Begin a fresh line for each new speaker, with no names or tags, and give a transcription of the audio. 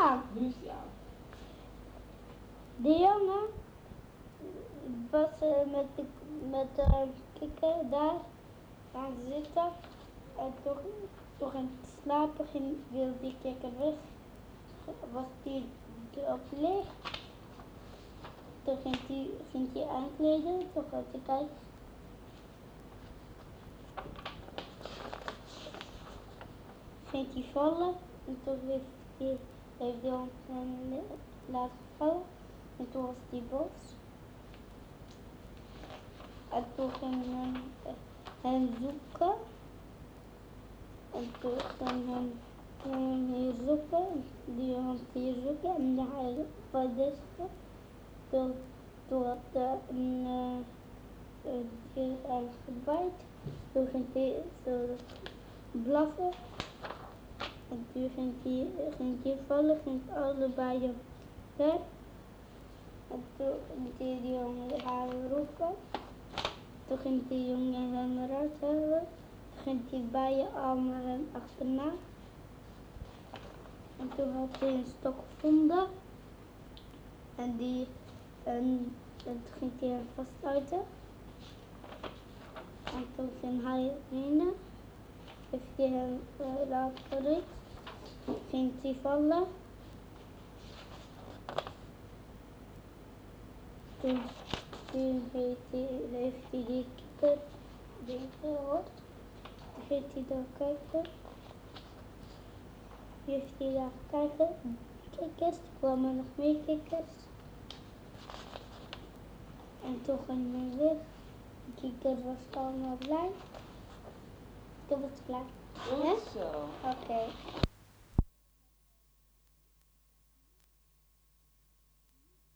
aan.
Nu is die aan.
De jongen was met de kikker daar gaan zitten. En toch in het slapen wilde die kikker weg. Was die erop leeg. Toen ging hij aankleden. Toen gaat hij kijken. Ging hij vallen. En toen heeft hij hem laten vallen. En toen was hij boos. En toen ging hij hem zoeken. En toen ging hij hier zoeken. Die hond hier zoeken. En hij was deze. Toen had een dier hem gebijt. Toen ging hij zo blaffen. En toen ging hij vallen. Ging allebei weg. En toen deed die jongen haar roepen. Toen ging die jongen hem eruit halen. Toen ging die bijen allemaal hem achterna. En toen had hij een stok gevonden. En toen ging hij hem vasthouden. En toen ging hij heen. Heeft hij hem laten gericht. Ging hij vallen. Toen heeft hij die kikker gehoord. Toen ging hij daar kijken. Heeft hij daar gekeken. Kikkers, er kwamen nog meer kikkers. En toen ging hij weg. De kikker was allemaal blij. Toen was het klaar.
Goed zo.
Oké.